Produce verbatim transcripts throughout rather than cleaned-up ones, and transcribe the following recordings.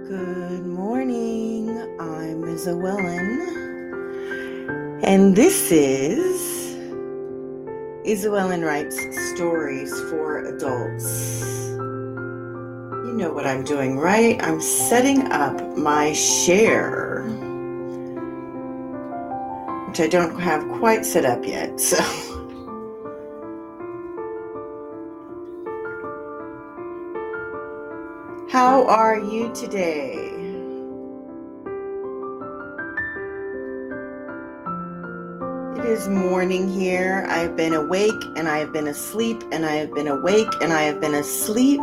Good morning. I'm Isawellen, and this is Isawellen Writes Stories for Adults. You know what I'm doing, right? I'm setting up my share, which I don't have quite set up yet, so... How are you today? It is morning here. I've been awake and I have been asleep and I have been awake and I have been asleep.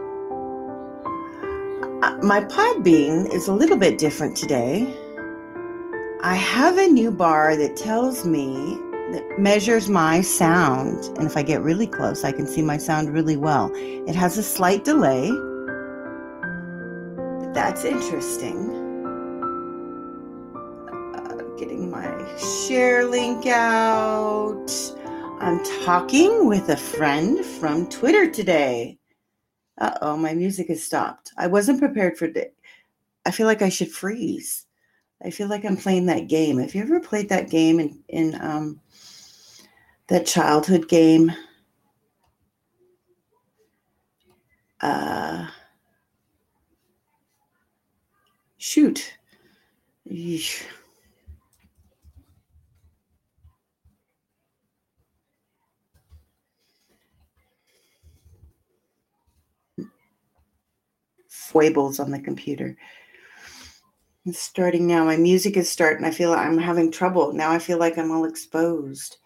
My Podbean is a little bit different today. I have a new bar that tells me, that measures my sound. And if I get really close, I can see my sound really well. It has a slight delay. That's interesting. Uh, getting my share link out. I'm talking with a friend from Twitter today. Uh-oh, my music has stopped. I wasn't prepared for it. I feel like I should freeze. I feel like I'm playing that game. Have you ever played that game in, in um, that childhood game? Uh... Shoot. Eesh. Foibles on the computer. It's starting now. My music is starting. I feel like I'm having trouble. Now I feel like I'm all exposed.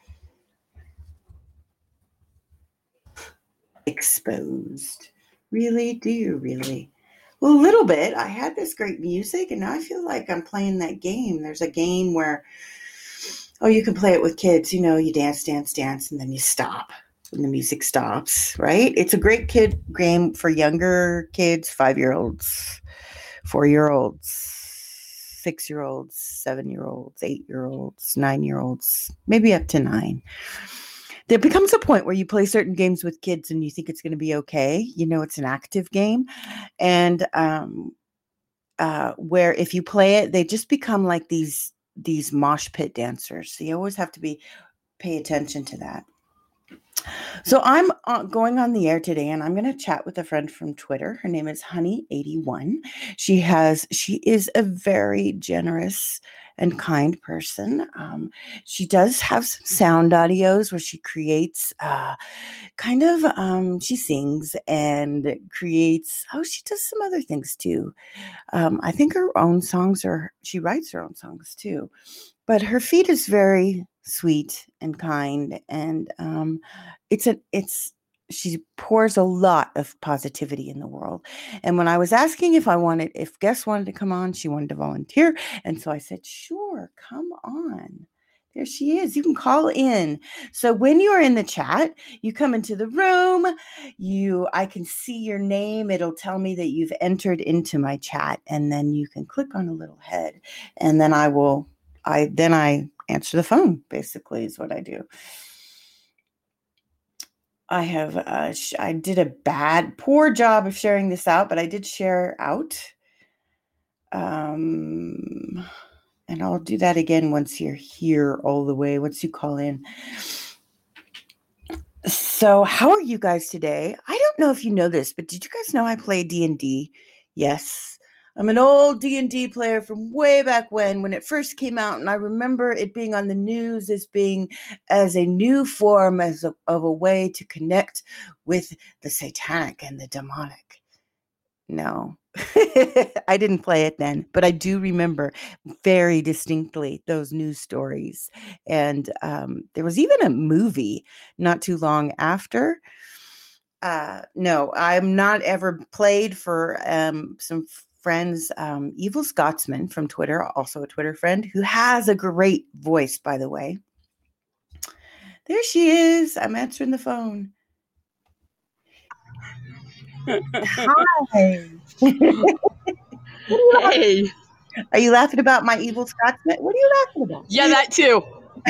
Exposed. Really? Do you really? Well, a little bit. I had this great music, and now I feel like I'm playing that game. There's a game where, oh, you can play it with kids. You know, you dance, dance, dance, and then you stop when the music stops, right? It's a great kid game for younger kids, five-year-olds, four-year-olds, six-year-olds, seven-year-olds, eight-year-olds, nine-year-olds, maybe up to nine. There becomes a point where you play certain games with kids and you think it's going to be okay. You know, it's an active game. And um, uh, where if you play it, they just become like these these mosh pit dancers. So you always have to be pay attention to that. So I'm uh, going on the air today, and I'm going to chat with a friend from Twitter. Her name is Honey eighty-one. She has she is a very generous and kind person. Um, she does have some sound audios where she creates uh, kind of, um, she sings and creates, oh, she does some other things too. Um, I think her own songs are, she writes her own songs too. But her feed is very sweet and kind, and um, it's a, it's, she pours a lot of positivity in the world. And when I was asking if I wanted, if guests wanted to come on, she wanted to volunteer. And so I said, sure, come on. There she is. You can call in. So when you are in the chat, you come into the room, you, I can see your name. It'll tell me that you've entered into my chat, and then you can click on a little head, and then I will, I, then I answer the phone, basically is what I do. I have, uh, sh- I did a bad, poor job of sharing this out, but I did share out. Um, and I'll do that again once you're here all the way, once you call in. So how are you guys today? I don't know if you know this, but did you guys know I play D and D? Yes. I'm an old D and D player from way back when, when it first came out, and I remember it being on the news as being as a new form as a, of a way to connect with the satanic and the demonic. No, I didn't play it then, but I do remember very distinctly those news stories. And um, there was even a movie not too long after. Uh, no, I'm not ever played for um, some friends, um, Evil Scotsman from Twitter, also a Twitter friend, who has a great voice, by the way. There she is. I'm answering the phone. Hi. Hey. Are you laughing about my Evil Scotsman? What are you laughing about? Yeah, that too.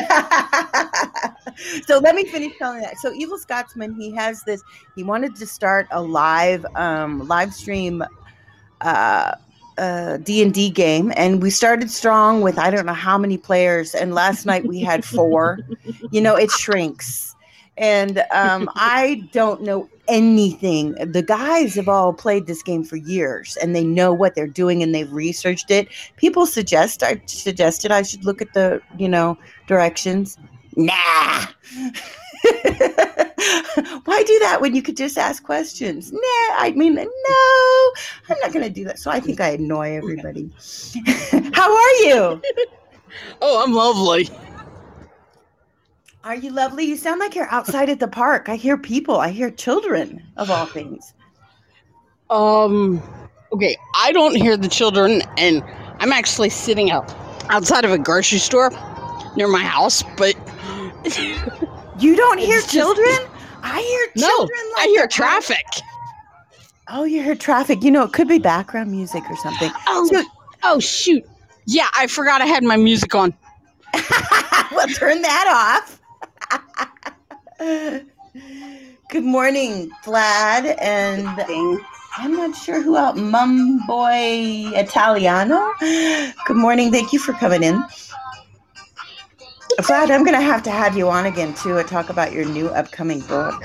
So let me finish telling that. So Evil Scotsman, he has this, he wanted to start a live, um, live stream, uh, a D and D game, and we started strong with I don't know how many players, and last night we had four. You know, it shrinks. And um, I don't know anything. The guys have all played this game for years, and they know what they're doing, and they've researched it. People suggest I suggested I should look at the, you know, directions. Nah. Why do that when you could just ask questions? Nah, I mean, no, I'm not going to do that. So I think I annoy everybody. How are you? Oh, I'm lovely. Are you lovely? You sound like you're outside at the park. I hear people. I hear children, of all things. Um, okay, I don't hear the children, and I'm actually sitting out outside of a grocery store near my house, but... You don't hear It's just- children? I hear No, children. I like hear that. traffic. Oh, you hear traffic. You know, it could be background music or something. Oh, So- oh shoot. Yeah, I forgot I had my music on. Well, turn that off. Good morning, Vlad, and Ding. I'm not sure who else. Mum Boy Italiano. Good morning. Thank you for coming in. Vlad, I'm going to have to have you on again, too, and talk about your new upcoming book.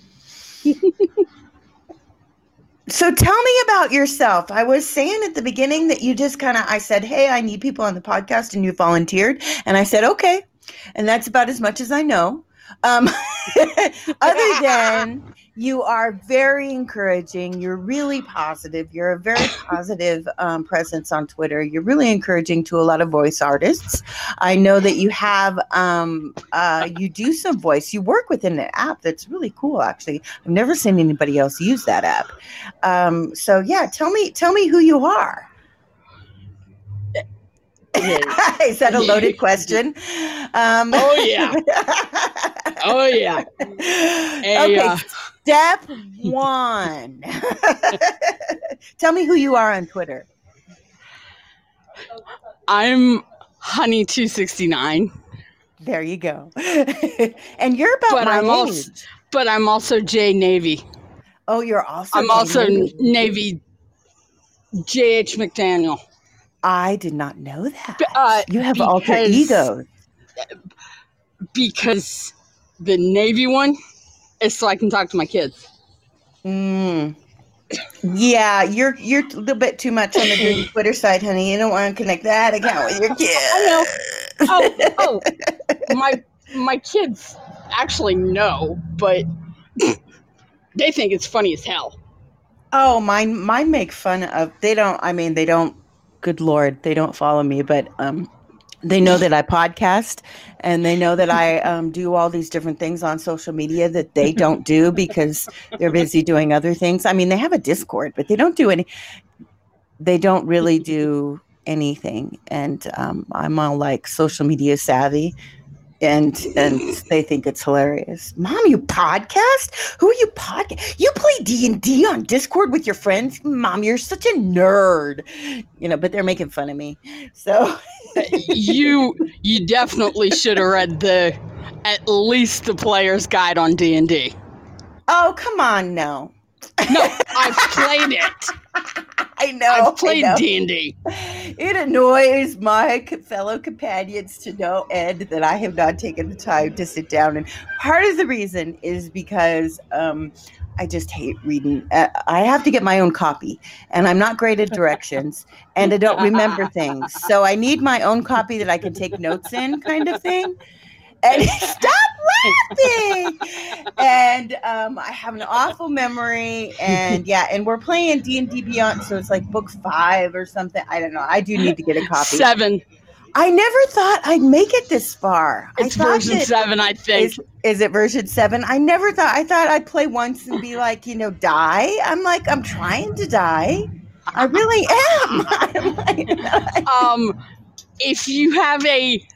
So tell me about yourself. I was saying at the beginning that you just kind of, I said, hey, I need people on the podcast, and you volunteered. And I said, okay. And that's about as much as I know. Um, other than you are very encouraging. You're really positive. You're a very positive um, presence on Twitter. You're really encouraging to a lot of voice artists. I know that you have, um, uh, you do some voice. You work within an app that's really cool, actually. I've never seen anybody else use that app. Um, so yeah, tell me, tell me who you are. Is that a loaded question? Um, Oh, yeah. Oh, yeah. Okay, uh, step one. Tell me who you are on Twitter. I'm Honey two sixty-nine, There you go. And you're about but my I'm age. also but I'm also J Navy. Oh, you're also I'm J also Navy. Navy J H McDaniel. I did not know that. Uh, you have alter because- egos. Because the Navy one is so I can talk to my kids. Mm. Yeah, you're you're a little bit too much on the dirty Twitter side, honey. You don't want to connect that account with your kids. I know. Oh, oh, my my kids actually know, but they think it's funny as hell. Oh, mine mine make fun of. They don't. I mean, they don't. Good Lord, they don't follow me, but um, they know that I podcast, and they know that I um, do all these different things on social media that they don't do because they're busy doing other things. I mean, they have a Discord, but they don't do any. They don't really do anything, and um, I'm all like social media savvy. And and they think it's hilarious. Mom, you podcast? Who are you podcast? You play D and D on Discord with your friends? Mom, you're such a nerd. You know, but they're making fun of me. So you you definitely should have read the at least the player's guide on D and D. Oh, come on, no. No, I've played it. I know. I've played I know. D and D. It annoys my co- fellow companions to no end that I have not taken the time to sit down. And part of the reason is because um, I just hate reading. Uh, I have to get my own copy, and I'm not great at directions, and I don't remember things. So I need my own copy that I can take notes in, kind of thing. And stop laughing. And um, I have an awful memory. And yeah, and we're playing D and D Beyond, so it's like book five or something. I don't know. I do need to get a copy. Seven. I never thought I'd make it this far. It's I thought version that- seven, I think. Is, is it version seven? I never thought. I thought I'd play once and be like, you know, die. I'm like, I'm trying to die. I really am. I'm like, um, if you have a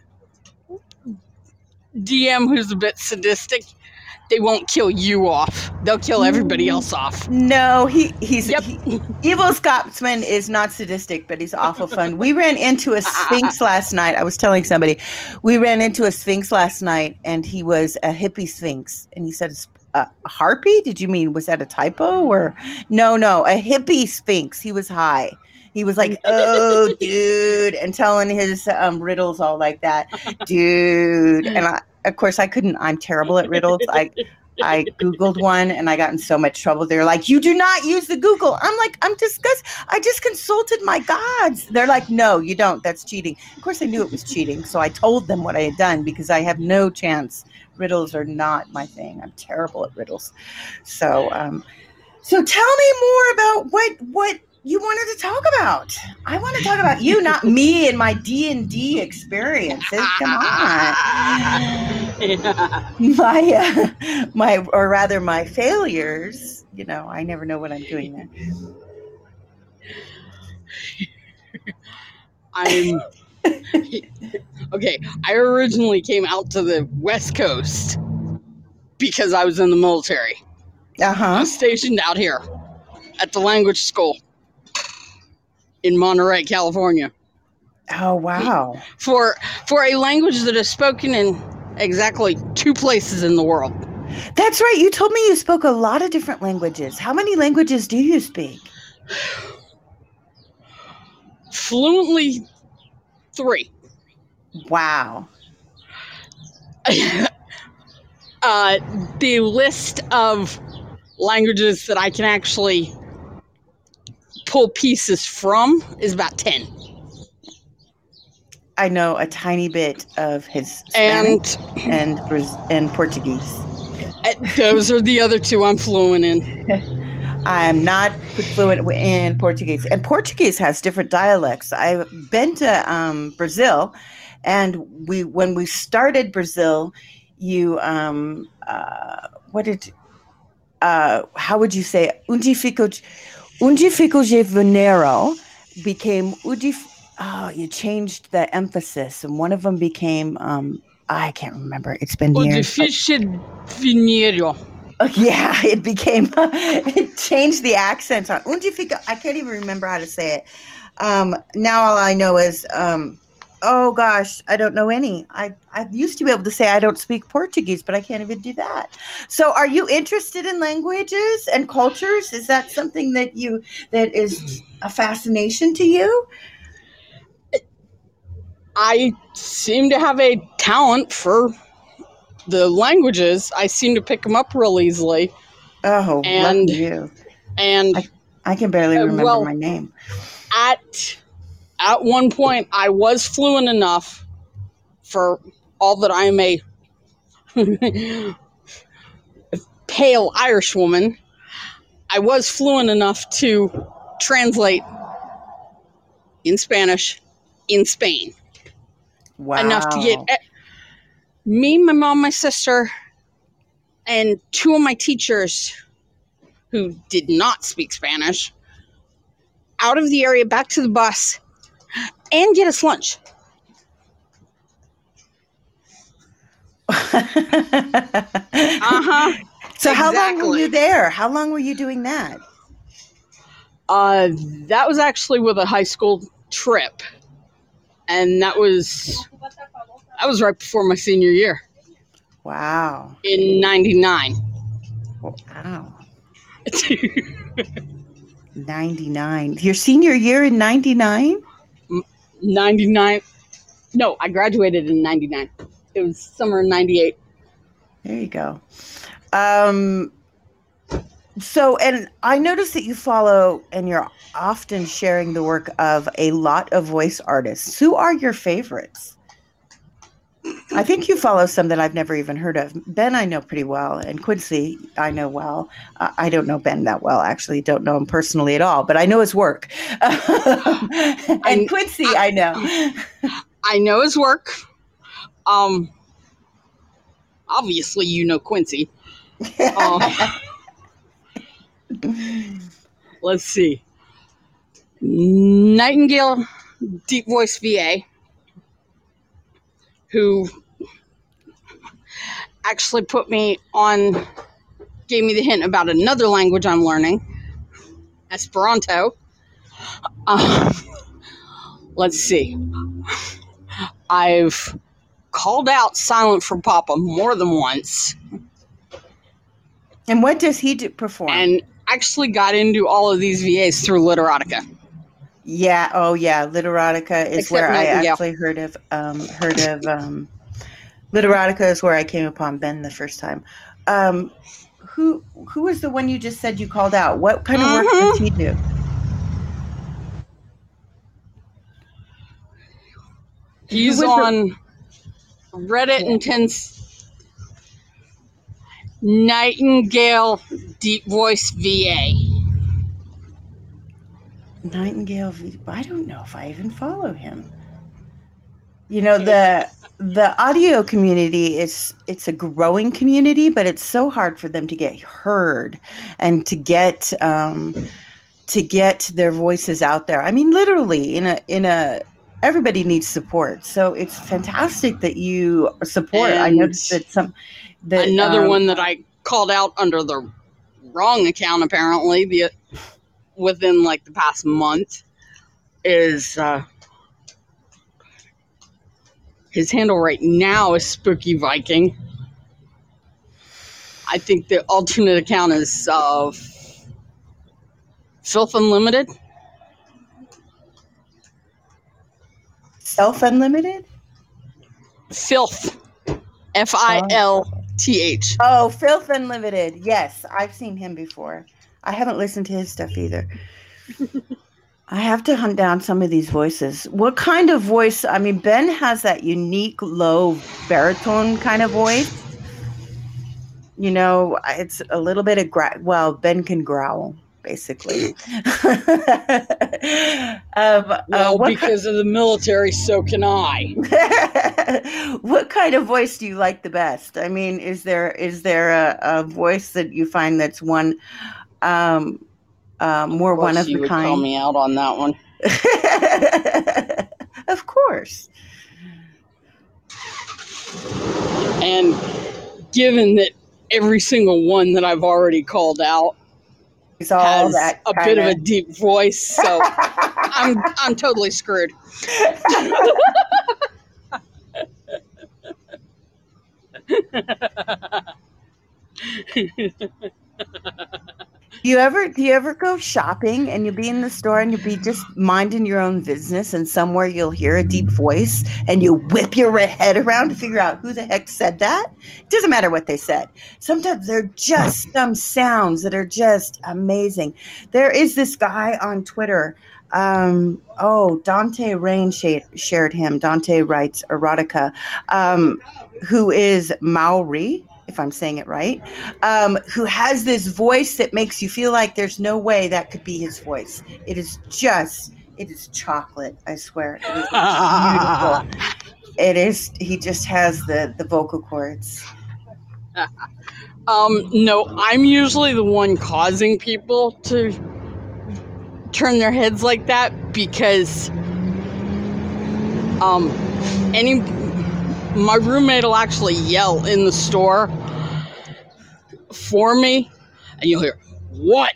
D M who's a bit sadistic, they won't kill you off. They'll kill everybody else off. No, he he's Yep. he, Evil Scotsman is not sadistic, but he's awful fun. We ran into a Sphinx last night. I was telling somebody, we ran into a Sphinx last night, and he was a hippie Sphinx, and he said, uh, "A harpy? Did you mean was that a typo or no? No, a hippie Sphinx. He was high." He was like, "Oh, dude," and telling his um, riddles all like that, dude. And I, of course, I couldn't. I'm terrible at riddles. I I Googled one and I got in so much trouble. They're like, "You do not use the Google." I'm like, "I'm disgusted. I just consulted my gods." They're like, "No, you don't. That's cheating." Of course, I knew it was cheating, so I told them what I had done because I have no chance. Riddles are not my thing. I'm terrible at riddles. So, um, so tell me more about what what you wanted to talk about. I want to talk about you, not me and my D and D experiences. Come on. My, uh, my, or rather my failures. You know, I never know what I'm doing there. I'm okay. I originally came out to the West Coast because I was in the military. I Uh-huh. was stationed out here at the language school in Monterey, California, Oh, wow. for for a language that is spoken in exactly two places in the world. That's right. You told me you spoke a lot of different languages. How many languages do you speak? Fluently, three. Wow. uh, the list of languages that I can actually pull pieces from is about ten. I know a tiny bit of his And Spanish and and Portuguese. Those are the other two I'm fluent in. I'm not fluent in Portuguese, and Portuguese has different dialects. I've been to um, Brazil, and we when we started Brazil, you um, uh, what did uh, how would you say onde fico onde fico Janeiro became onde. Oh, you changed the emphasis, and one of them became um, I can't remember. It's been O years. difícil Janeiro. Uh, yeah, it became, it changed the accent on onde fica. I can't even remember how to say it. Um, now all I know is, um, oh gosh, I don't know any. I, I used to be able to say I don't speak Portuguese, but I can't even do that. So are you interested in languages and cultures? Is that something that you, that is a fascination to you? I seem to have a talent for the languages. I seem to pick them up real easily. Oh, and lucky you. And I, I can barely remember well, my name. At at one point, I was fluent enough, for all that I'm a pale Irish woman, I was fluent enough to translate in Spanish in Spain. Wow. Enough to get me, my mom, my sister, and two of my teachers who did not speak Spanish out of the area, back to the bus, and get us lunch. Uh-huh. So exactly. How long were you there? How long were you doing that? Uh, that was actually with a high school trip. And that was that was right before my senior year. Wow. In ninety-nine. Wow. ninety-nine. Your senior year in ninety-nine? ninety-nine. No, I graduated in ninety-nine. It was summer in ninety-eight. There you go. Um, so, and I noticed that you follow and you're often sharing the work of a lot of voice artists. Who are your favorites? I think you follow some that I've never even heard of. Ben, I know pretty well, and Quincy, I know well. Uh, I don't know Ben that well, actually. Don't know him personally at all, but I know his work. and I, Quincy, I, I know. I know his work. Um, obviously, you know Quincy. uh, let's see. Nightingale Deep Voice V A, who actually put me on, gave me the hint about another language I'm learning, Esperanto. Um, let's see. I've called out Silent for Papa more than once. And what does he do, perform? And actually got into all of these V As through Literotica. Yeah. Oh, yeah. Literotica is except where I Nightingale. actually heard of. Um, heard of. Um, Literotica is where I came upon Ben the first time. Um, who who was the one you just said you called out? What kind of work does he Mm-hmm. do? Who He's was the? on Reddit Yeah. and tends Nightingale Deep Voice V A. Nightingale. I don't know if I even follow him. You know, the the audio community is it's a growing community, but it's so hard for them to get heard and to get um, to get their voices out there. I mean, literally in a in a everybody needs support. So it's fantastic that you support. I And noticed that some that another um, one that I called out under the wrong account, apparently, the within like the past month, is uh, his handle right now is Spooky Viking. I think the alternate account is uh, Filth Unlimited. Self Unlimited. Filth. F I Oh. L T H. Oh, Filth Unlimited. Yes, I've seen him before. I haven't listened to his stuff either. I have to hunt down some of these voices. What kind of voice? I mean, Ben has that unique low baritone kind of voice. You know, it's a little bit of gra- well, Ben can growl basically. um, uh, Well, what ki- because of the military, so can I. what kind of voice do you like the best? I mean, is there is there a, a voice that you find that's one um, uh, more Of one course, of the you would call kind? me out on that one. Of course. And given that every single one that I've already called out It's all has that a kind bit of of. a deep voice, so I'm I'm totally screwed. Do you ever do you ever go shopping and you'll be in the store and you'll be just minding your own business and somewhere you'll hear a deep voice and you whip your head around to figure out who the heck said that? It doesn't matter what they said. Sometimes there are just some sounds that are just amazing. There is this guy on Twitter. Um, oh, Dante Rain shared, shared him. Dante writes erotica, um, who is Maori, if I'm saying it right, um, who has this voice that makes you feel like there's no way that could be his voice. It is just, it is chocolate. I swear, it is beautiful. It is. He just has the the vocal cords. Um, no, I'm usually the one causing people to turn their heads like that because um, any my roommate will actually yell in the store for me, and you'll hear what.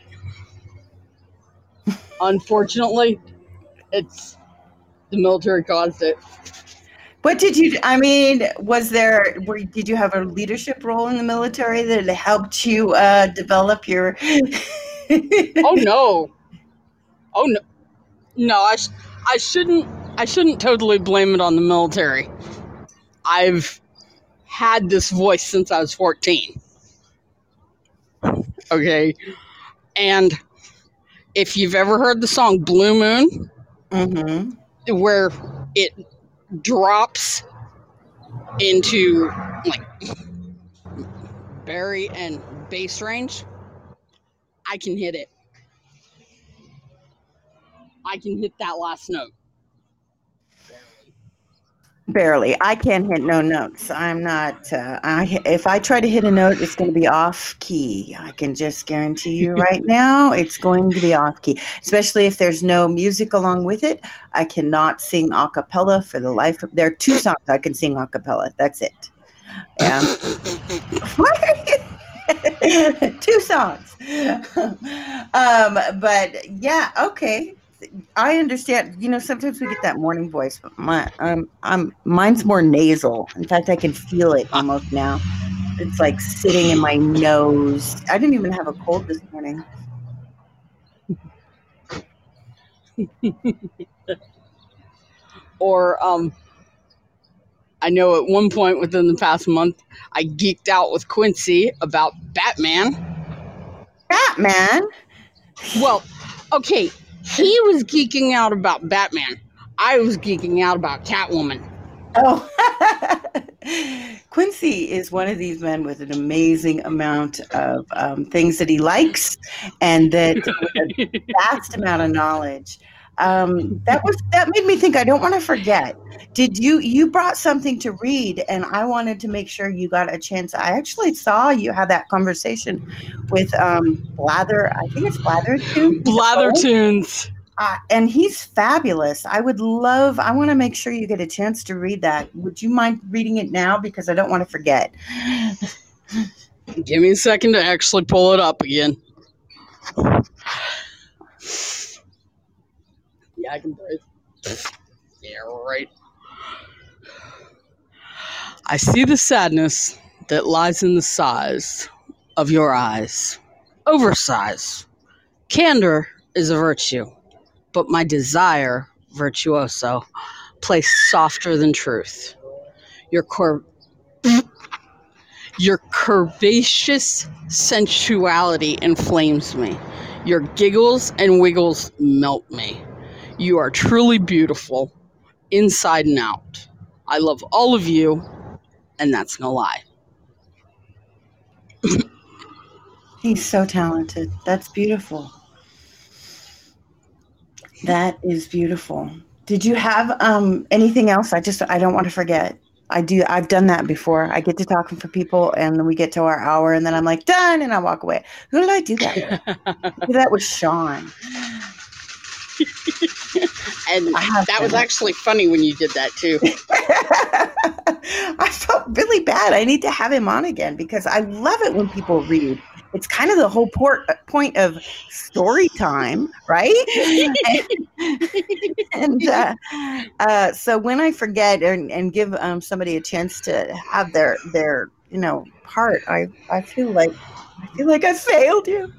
Unfortunately, it's the military caused it. What did you? I mean, was there? Were, did you have a leadership role in the military that helped you uh, develop your? Oh no! Oh no! No, I, sh- I shouldn't. I shouldn't totally blame it on the military. I've had this voice since I was fourteen. Okay, and if you've ever heard the song Blue Moon, Mm-hmm. where it drops into like bari and bass range, I can hit it. I can hit that last note. Barely. I can't hit no notes. I'm not. Uh, I if I try to hit a note, it's going to be off key. I can just guarantee you right now, it's going to be off key. Especially if there's no music along with it. I cannot sing a cappella for the life of. There are two songs I can sing a cappella. That's it. Yeah. Two songs. um, but yeah, okay. I understand. You know, sometimes we get that morning voice, but my um, I'm mine's more nasal. In fact, I can feel it almost now. It's like sitting in my nose. I didn't even have a cold this morning. Or um, I know at one point within the past month, I geeked out with Quincy about Batman. Batman? Well, okay, he was geeking out about Batman. I was geeking out about Catwoman. Oh, Quincy is one of these men with an amazing amount of um, things that he likes, and that with a vast amount of knowledge. Um, that was that made me think. I don't want to forget. Did you you brought something to read, and I wanted to make sure you got a chance. I actually saw you had that conversation with um, Blather. I think it's Blather too. He's a poet. Blathertunes. Uh, and he's fabulous. I would love, I want to make sure you get a chance to read that. Would you mind reading it now? Because I don't want to forget. Give me a second to actually pull it up again. Yeah, I can breathe. Yeah, right. I see the sadness that lies in the size of your eyes. Oversize. Candor is a virtue, but my desire, virtuoso, placed softer than truth. Your cor- Your curvaceous sensuality inflames me. Your giggles and wiggles melt me. You are truly beautiful, inside and out. I love all of you, and that's no lie. He's so talented. That's beautiful. That is beautiful. Did you have um, anything else? I just, I don't want to forget. I do. I've done that before. I get to talking for people, and then we get to our hour, and then I'm like, done, and I walk away. Who did I do that with? I did that with Sean. And that was actually funny when you did that too. I felt really bad. I need to have him on again because I love it when people read. It's kind of the whole port, point of story time, right? and and uh, uh, so when I forget and, and give um, somebody a chance to have their their you know part, I I feel like I feel like I failed you.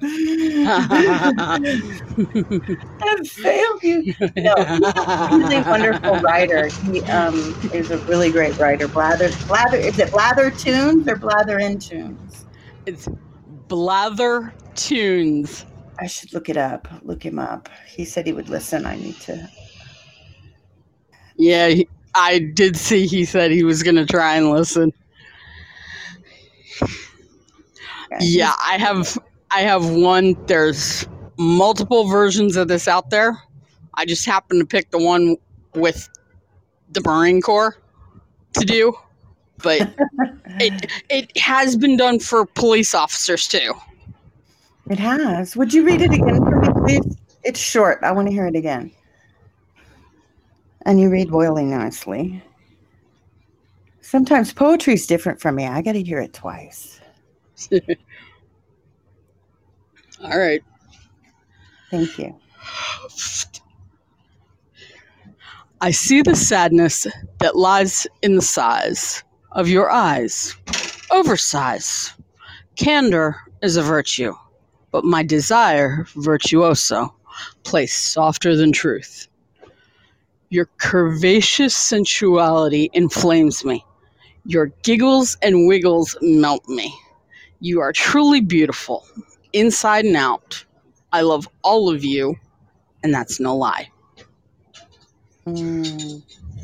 I've failed you. No, he's a really wonderful writer. He um, is a really great writer. Blather, Blather, is it Blather Tunes or Blather in Tunes? It's Blather Tunes. I should look it up. Look him up. He said he would listen. I need to. Yeah, he, I did see he said he was going to try and listen. Yeah, yeah, I have I have one. There's multiple versions of this out there. I just happened to pick the one with the Marine Corps to do, but it it has been done for police officers too. It has. Would you read it again for me, please? It's short. I want to hear it again. And you read really nicely. Sometimes poetry is different from me. I got to hear it twice. All right. Thank you. I see the sadness that lies in the size of your eyes. Oversize. Candor is a virtue, but my desire, virtuoso, placed softer than truth. Your curvaceous sensuality inflames me. Your giggles and wiggles melt me. You are truly beautiful, inside and out. I love all of you, and that's no lie. Mm.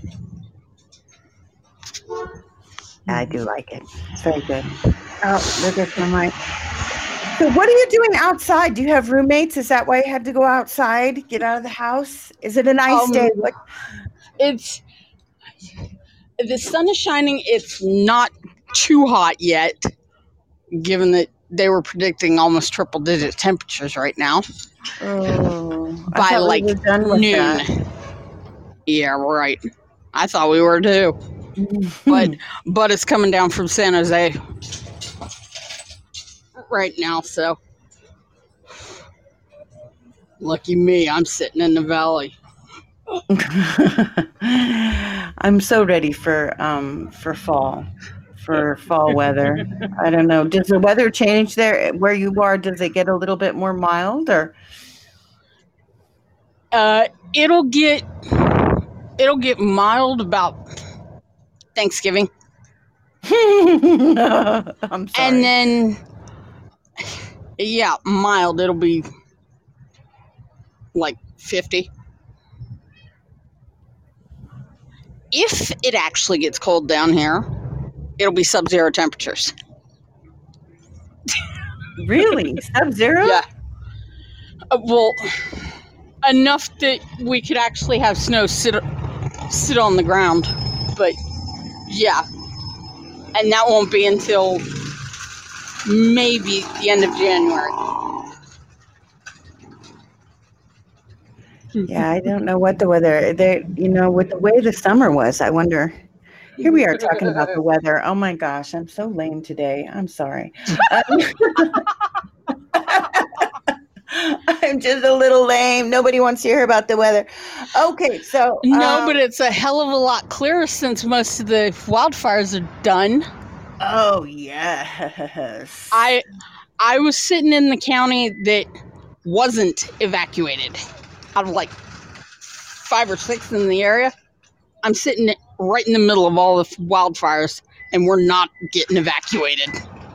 I do like it. It's very good. Oh, there goes my mic. So what are you doing outside? Do you have roommates? Is that why you had to go outside, get out of the house? Is it a nice Um, day? What? It's the sun is shining. It's not too hot yet, given that they were predicting almost triple digit temperatures right now. Oh, I by thought like we were done with noon. that. Yeah, right. I thought we were too. but but it's coming down from San Jose right now, so lucky me, I'm sitting in the valley. I'm so ready for um for fall, for fall weather. I don't know. Does the weather change there where you are? Does it get a little bit more mild or? Uh, it'll get it'll get mild about Thanksgiving, I'm and sorry. then yeah, mild. It'll be like fifty. If it actually gets cold down here, it'll be sub-zero temperatures. Really? Sub-zero? Yeah. Uh, well, enough that we could actually have snow sit sit on the ground. But yeah, and that won't be until maybe the end of January. Yeah, I don't know what the weather. There, you know, with the way the summer was, I wonder. Here we are talking about the weather. Oh my gosh, I'm so lame today. I'm sorry. Um, I'm just a little lame. Nobody wants to hear about the weather. Okay, so No, um, but it's a hell of a lot clearer since most of the wildfires are done. oh yes. I I was sitting in the county that wasn't evacuated. Out of like five or six in the area, I'm sitting right in the middle of all the wildfires, and we're not getting evacuated.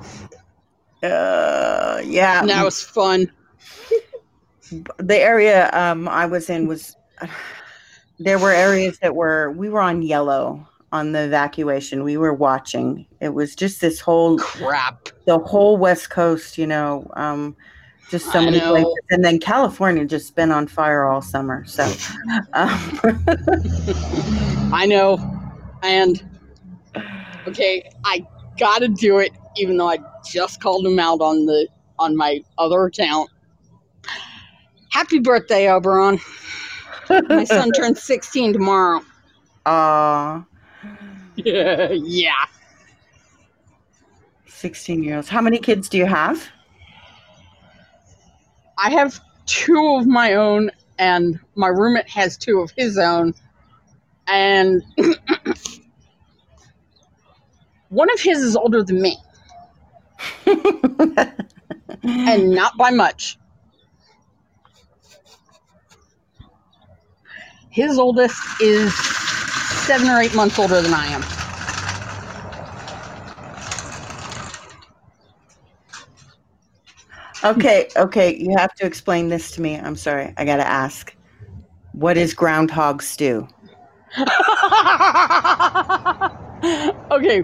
Uh, yeah. And that was fun. The area um, I was in was. There were areas that were, we were on yellow on the evacuation. We were watching. It was just this whole, Crap. the whole West Coast, you know, um, just so I many know. places. And then California just been on fire all summer. So, um, I know. And, okay, I gotta do it, even though I just called him out on the on my other account. Happy birthday, Oberon. My son turns sixteen tomorrow. Aw. Yeah, yeah. sixteen year olds. How many kids do you have? I have two of my own, and my roommate has two of his own. And one of his is older than me, and not by much. His oldest is seven or eight months older than I am. Okay, okay. You have to explain this to me. I'm sorry. I got to ask. What is groundhog stew? Okay.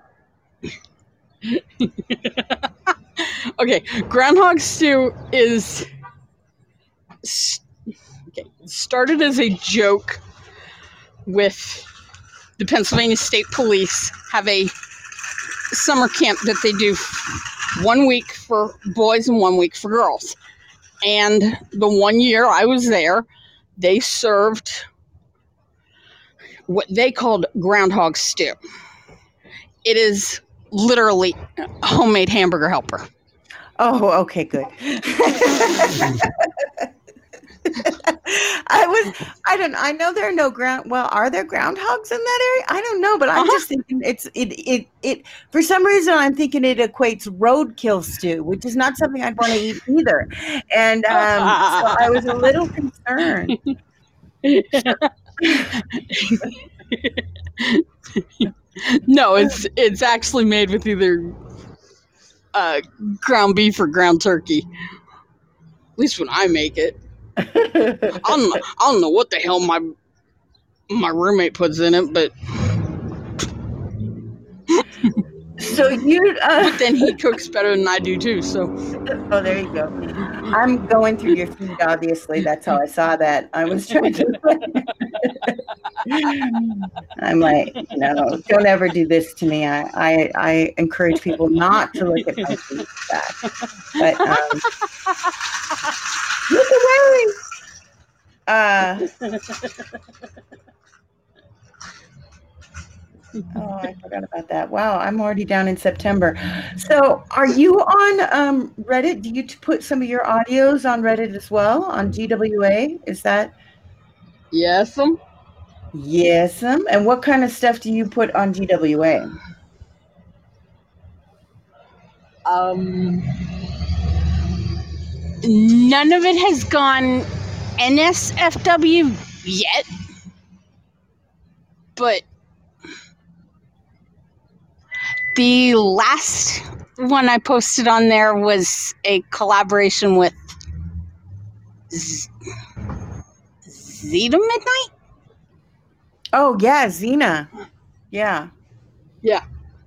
Okay, groundhog stew is okay, started as a joke with the Pennsylvania State Police. Have a summer camp that they do one week for boys and one week for girls. And the one year I was there, they served what they called groundhog stew. It is literally a homemade hamburger helper. Oh, okay, good. I was, I don't, I know there are no ground, well, are there groundhogs in that area? I don't know, but I'm Uh-huh. just thinking it's, it, it, it, for some reason, I'm thinking it equates roadkill stew, which is not something I'd want to eat either. And um, so I was a little concerned. No, it's it's actually made with either uh, ground beef or ground turkey. At least when I make it. I don't know, I don't know what the hell my my roommate puts in it, but So you, uh, but then he cooks better than I do too. So oh, there you go. I'm going through your feed, obviously. That's how I saw that. I was trying to. I'm like, no, don't ever do this to me. I, I, I encourage people not to look at my feed back. But um, look away. Uh, oh, I forgot about that. Wow, I'm already down in September. So, are you on um, Reddit? Do you put some of your audios on Reddit as well on G W A? Is that? yes, um, Yes, um, and what kind of stuff do you put on G W A? um, none of it has gone N S F W yet, but the last one I posted on there was a collaboration with Z- Zeta Midnight? Oh, yeah, Xena. Yeah. Yeah.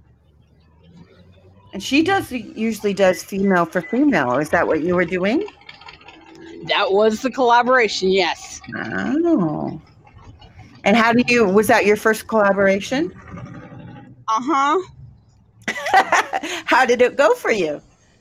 And she does usually does female for female. Is that what you were doing? That was the collaboration, yes. Oh. And how do you, was that your first collaboration? Uh-huh. How did it go for you?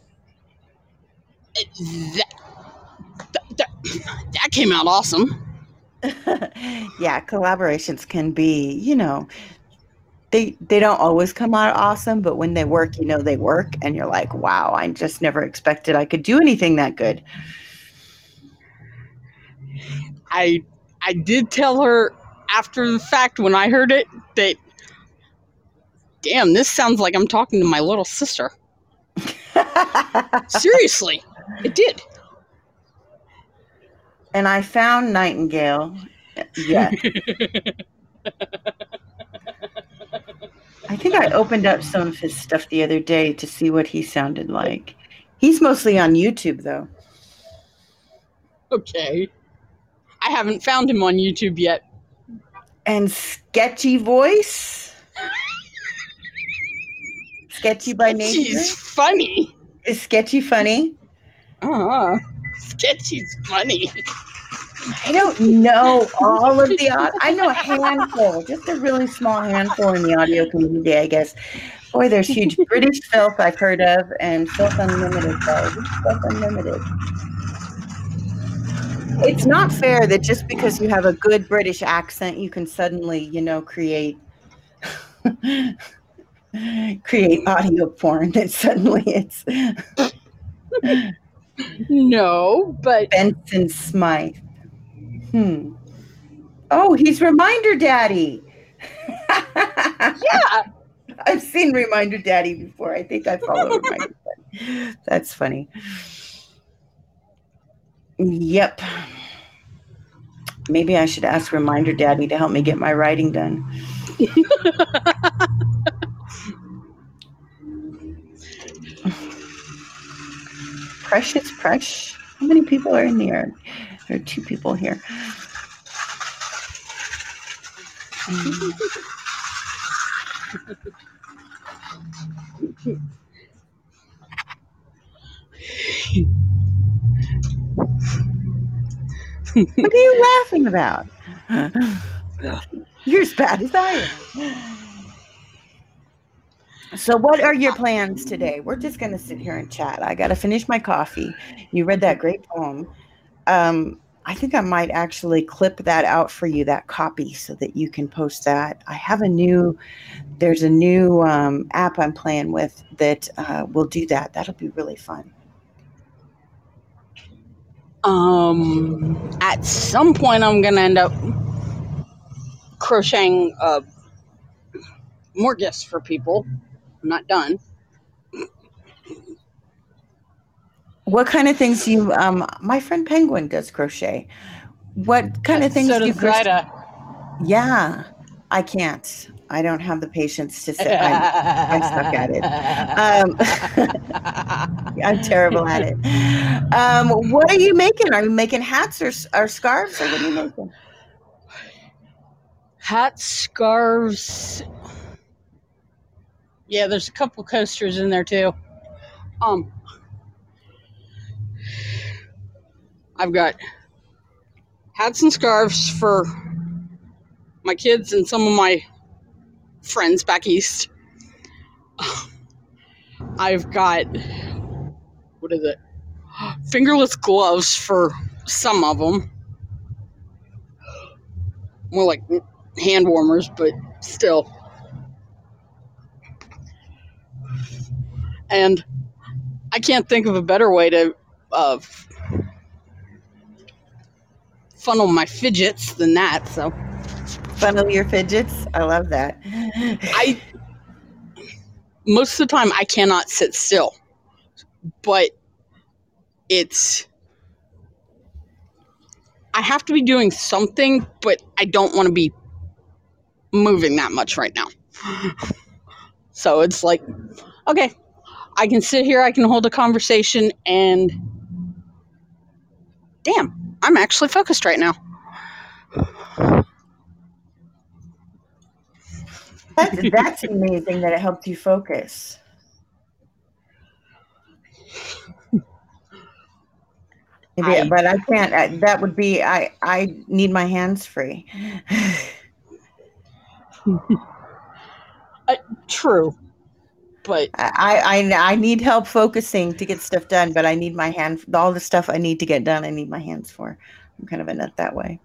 It, that, that, that came out awesome. Yeah, collaborations can be, you know, they they don't always come out awesome, but when they work, you know they work, and you're like, wow, I just never expected I could do anything that good. I I did tell her after the fact when I heard it that, damn, this sounds like I'm talking to my little sister. Seriously, it did. And I found Nightingale. Yes. I think I opened up some of his stuff the other day to see what he sounded like. He's mostly on YouTube, though. Okay. I haven't found him on YouTube yet. And Sketchy Voice. Sketchy by nature. Sketchy's funny. Is Sketchy funny? Uh-huh. Sketchy's funny. I don't know all of the, I know a handful, just a really small handful in the audio community, I guess. Boy, there's huge. British Filth I've heard of, and Filth Unlimited, though. Filth Unlimited. It's not fair that just because you have a good British accent, you can suddenly, you know, create create audio porn. That suddenly it's No, but Benson Smythe. Hmm. Oh, he's Reminder Daddy. yeah. I've seen Reminder Daddy before. I think I follow Reminder Daddy. That's funny. Yep. Maybe I should ask Reminder Daddy to help me get my writing done. Precious Presh. How many people are in there? There are two people here. What are you laughing about? You're as bad as I am. So what are your plans today? We're just going to sit here and chat. I got to finish my coffee. You read that great poem. Um, I think I might actually clip that out for you, that copy, so that you can post that. I have a new, there's a new um, app I'm playing with that uh, will do that. That'll be really fun. Um, at some point, I'm gonna end up crocheting uh, more gifts for people. I'm not done. What kind of things do you, um, my friend Penguin does crochet. What kind of things so do you does crochet? Zida. Yeah, I can't. I don't have the patience to sit. I'm, I suck at it. Um, I'm terrible at it. Um, what are you making? Are you making hats or, or scarves, or what are you making? Hats, scarves. Yeah, there's a couple coasters in there too. Um, I've got hats and scarves for my kids and some of my friends back east. I've got, what is it? Fingerless gloves for some of them. More like hand warmers, but still. And I can't think of a better way to uh, funnel my fidgets than that. So funnel your fidgets. I love that. I most of the time I cannot sit still, but it's I have to be doing something, but I don't want to be moving that much right now. So it's like, okay, I can sit here, I can hold a conversation, and damn, I'm actually focused right now. That's, that's amazing that it helped you focus. Maybe, I- but I can't. I, that would be. I. I need my hands free. Uh, true, but I, I. I need help focusing to get stuff done, but I need my hand. All the stuff I need to get done, I need my hands for. I'm kind of a nut that way.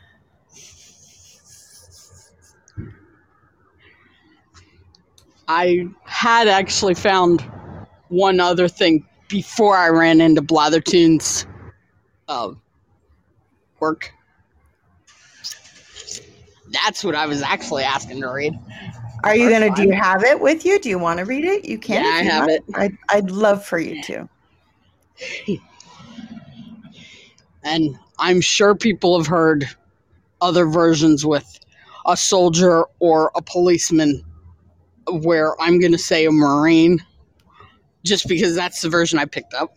I had actually found one other thing before I ran into Blathertoon's uh, work. That's what I was actually asking to read. Are you First gonna? Do time. you have it with you? Do you want to read it? You can. Yeah, if I you have like. it. I'd. I'd love for you to. And I'm sure people have heard other versions with a soldier or a policeman, where I'm going to say a Marine, just because that's the version I picked up.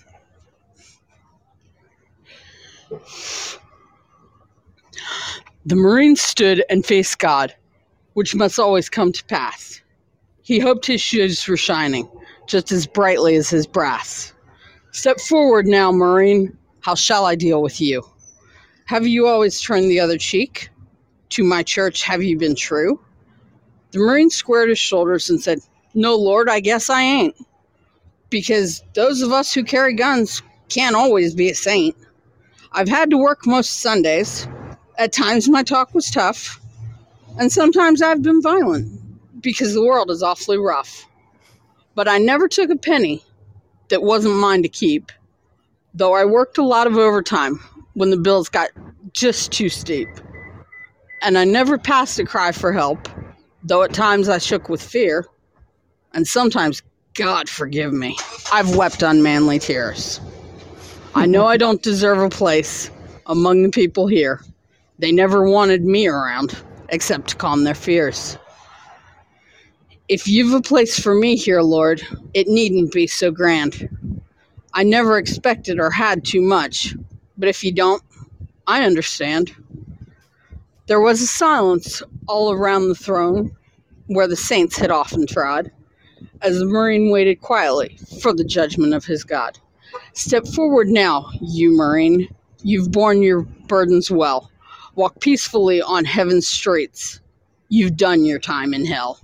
The Marine stood and faced God, which must always come to pass. He hoped his shoes were shining, just as brightly as his brass. Step forward now, Marine. How shall I deal with you? Have you always turned the other cheek? To my church have you been true? The Marine squared his shoulders and said, No, Lord, I guess I ain't. Because those of us who carry guns can't always be a saint. I've had to work most Sundays. At times my talk was tough. And sometimes I've been violent, because the world is awfully rough. But I never took a penny that wasn't mine to keep, though I worked a lot of overtime when the bills got just too steep. And I never passed a cry for help, though at times I shook with fear. And sometimes, God forgive me, I've wept unmanly tears. I know I don't deserve a place among the people here. They never wanted me around, except to calm their fears. If you've a place for me here, Lord, it needn't be so grand. I never expected or had too much, but if you don't, I understand. There was a silence all around the throne, where the saints had often trod, as the Marine waited quietly for the judgment of his God. Step forward now, you Marine. You've borne your burdens well. Walk peacefully on heaven's streets. You've done your time in hell.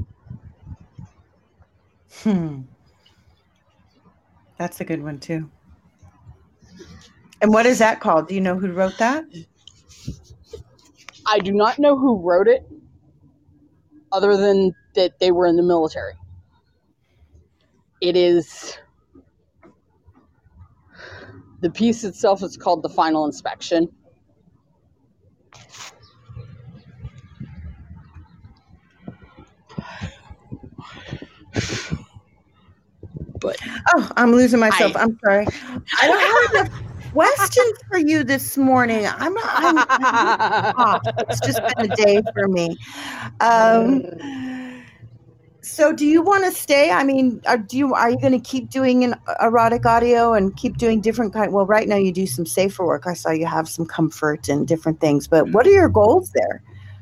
Hmm. That's a good one too. And what is that called? Do you know who wrote that? I do not know who wrote it, other than that they were in the military. It is, the piece itself is called The Final Inspection. But Oh, I'm losing myself. I, I'm sorry. I don't have enough questions for you this morning. I'm I'm, I'm off. It's just been a day for me. Um, so do you want to stay? I mean, are, do you are you going to keep doing an erotic audio and keep doing different kind? Well, right now you do some safer work. I saw you have some comfort and different things. But what are your goals there?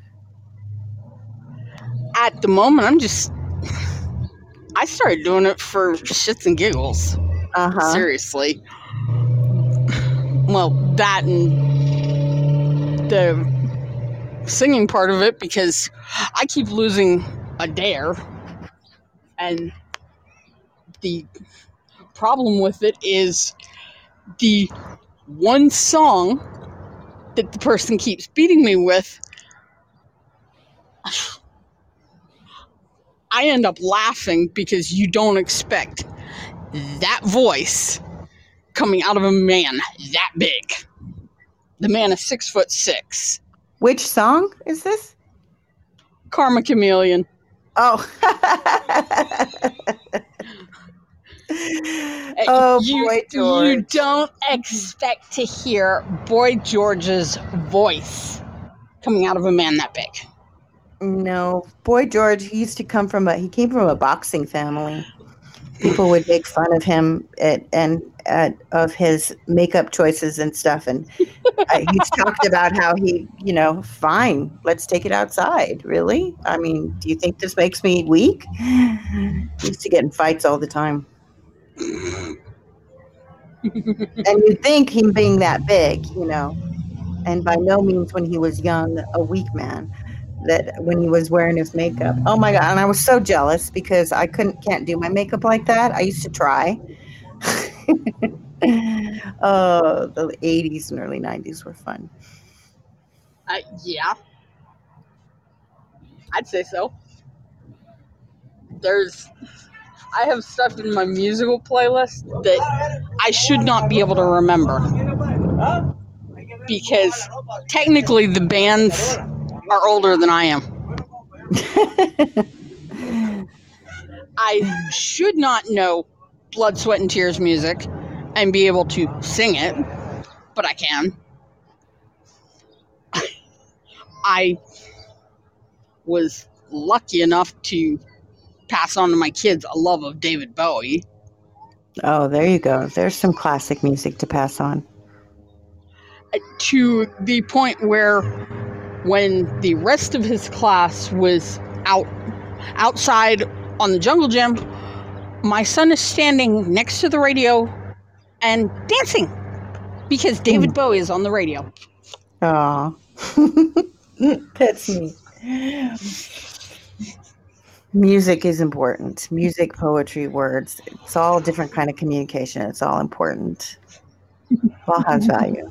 at the moment, I'm just, I started doing it for shits and giggles. Uh huh. Seriously. Well, that and the singing part of it, because I keep losing a dare, and the problem with it is the one song that the person keeps beating me with, I end up laughing because you don't expect that voice coming out of a man that big. The man is six foot six. Which song is this? Karma Chameleon. Oh. Oh, you, Boy you George. don't expect to hear Boy George's voice coming out of a man that big. No, Boy George, he used to come from a, he came from a boxing family. People would make fun of him at, and at, of his makeup choices and stuff. And uh, he's talked about how he, you know, fine, let's take it outside. Really? I mean, do you think this makes me weak? He used to get in fights all the time. And you think him being that big, you know, and by no means when he was young, a weak man, that when he was wearing his makeup. Oh my God. And I was so jealous because I couldn't, can't do my makeup like that. I used to try. Oh, the eighties and early nineties were fun. Uh, yeah, I'd say so. There's, I have stuff in my musical playlist that I should not be able to remember because technically the bands are older than I am. I should not know Blood, Sweat, and Tears music and be able to sing it, but I can. I was lucky enough to pass on to my kids a love of David Bowie. Oh, there you go. There's some classic music to pass on. To the point where when the rest of his class was out outside on the jungle gym, my son is standing next to the radio and dancing because David Hmm. Bowie is on the radio. Oh, that's neat. Music is important. Music, poetry, words. It's all different kind of communication. It's all important. It all has value.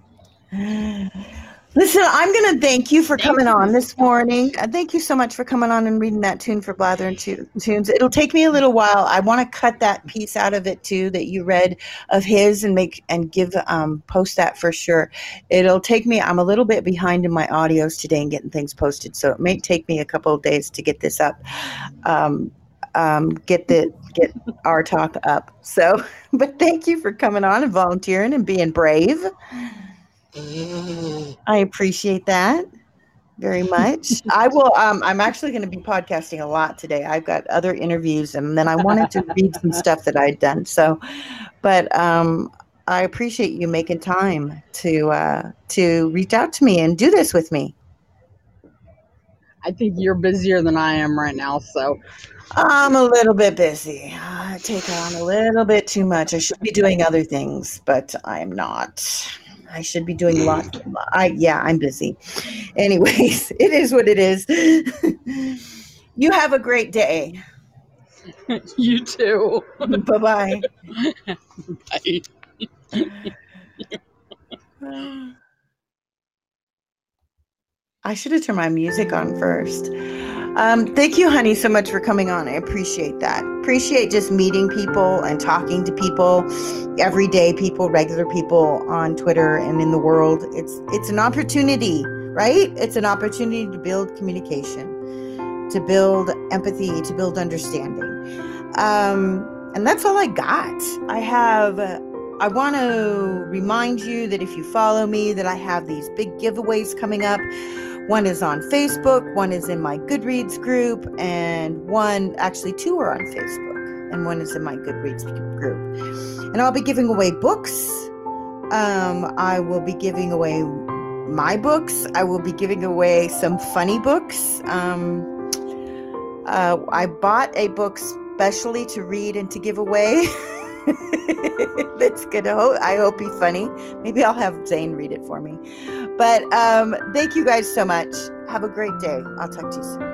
Listen, I'm going to thank you for Thank coming you on this so morning. Uh, Thank you so much for coming on and reading that tune for Blather and Tu- Tunes. It'll take me a little while. I want to cut that piece out of it too that you read of his and make and give um, post that for sure. It'll take me. I'm a little bit behind in my audios today and getting things posted, so it may take me a couple of days to get this up. Um, um, get the get our talk up. So, but thank you for coming on and volunteering and being brave. I appreciate that very much. I will. Um, I'm actually going to be podcasting a lot today. I've got other interviews, and then I wanted to read some stuff that I'd done. So, but um, I appreciate you making time to uh, to reach out to me and do this with me. I think you're busier than I am right now, so I'm a little bit busy. I take on a little bit too much. I should be doing other things, but I'm not. I should be doing lots. I yeah, I'm busy. Anyways, it is what it is. You have a great day. you too. Bye-bye. Bye. I should have turned my music on first. Um, thank you, honey, so much for coming on. I appreciate that. Appreciate just meeting people and talking to people, everyday people, regular people on Twitter and in the world. It's it's an opportunity, right? It's an opportunity to build communication, to build empathy, to build understanding. Um, and that's all I got. I have... Uh, I want to remind you that if you follow me, that I have these big giveaways coming up. One is on Facebook, one is in my Goodreads group, and one, actually two are on Facebook, and one is in my Goodreads group. And I'll be giving away books. Um, I will be giving away my books. I will be giving away some funny books. Um, uh, I bought a book specially to read and to give away. That's gonna ho- I hope be funny. Maybe I'll have Zane read it for me. But um, thank you guys so much. Have a great day. I'll talk to you soon.